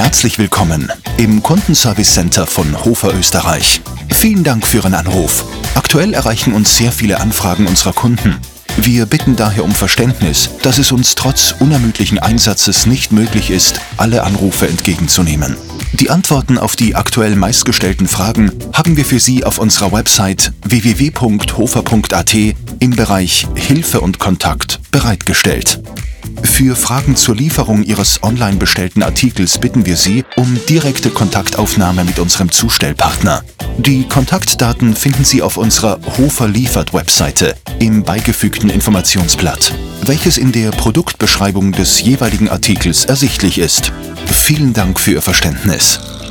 Herzlich willkommen im Kundenservice Center von Hofer Österreich. Vielen Dank für Ihren Anruf. Aktuell erreichen uns sehr viele Anfragen unserer Kunden. Wir bitten daher um Verständnis, dass es uns trotz unermüdlichen Einsatzes nicht möglich ist, alle Anrufe entgegenzunehmen. Die Antworten auf die aktuell meistgestellten Fragen haben wir für Sie auf unserer Website www.hofer.at im Bereich Hilfe und Kontakt bereitgestellt. Für Fragen zur Lieferung Ihres online bestellten Artikels bitten wir Sie um direkte Kontaktaufnahme mit unserem Zustellpartner. Die Kontaktdaten finden Sie auf unserer Hofer liefert Webseite im beigefügten Informationsblatt, welches in der Produktbeschreibung des jeweiligen Artikels ersichtlich ist. Vielen Dank für Ihr Verständnis.